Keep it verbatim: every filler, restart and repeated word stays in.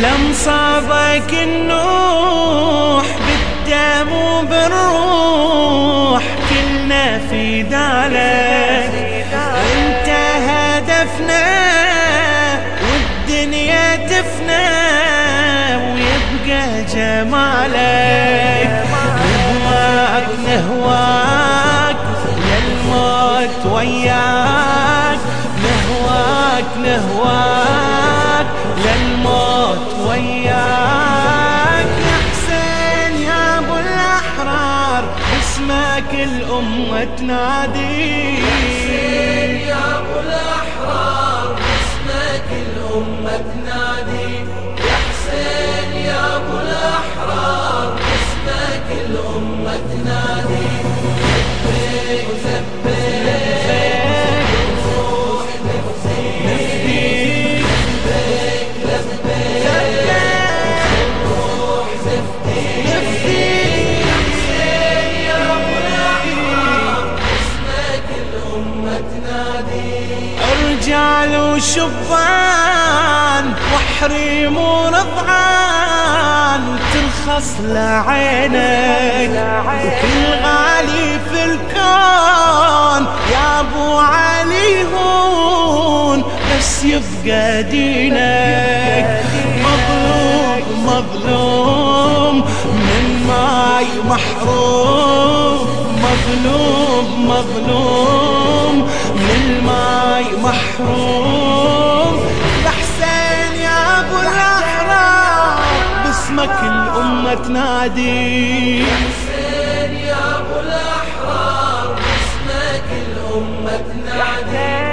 لم صابك النوح بالدم وبالروح كلنا في دالك، انت هدفنا والدنيا تفنى ويبقى جمالك. نهواك نهواك للموت وياك، نهواك نهواك للموت وياك. يا حسين يا ابو الاحرار اسمك الامه تنادي، يا حسين يا ابو الاحرار اسمك الامه تنادي، يا حسين يا ابو الاحرار اسمك الامه تنادي. لبيك لبيك روح نفديك، لبيك لبيك روح نفديك. يا حسين يا ابو الاحرار اسمك الامه تنادي. رجال وشبان وحريم ورضعان ترخص لعينك، وكل غالي في الكون يا ابو علي هون بس يبقى دينك. مظلوم مظلوم من ماي محروم، مظلوم مظلوم من الماي محروم. يا حسين يا ابو الاحرار باسمك الامه تنادي، يا حسين يا ابو الاحرار اسمك الامه تنادي.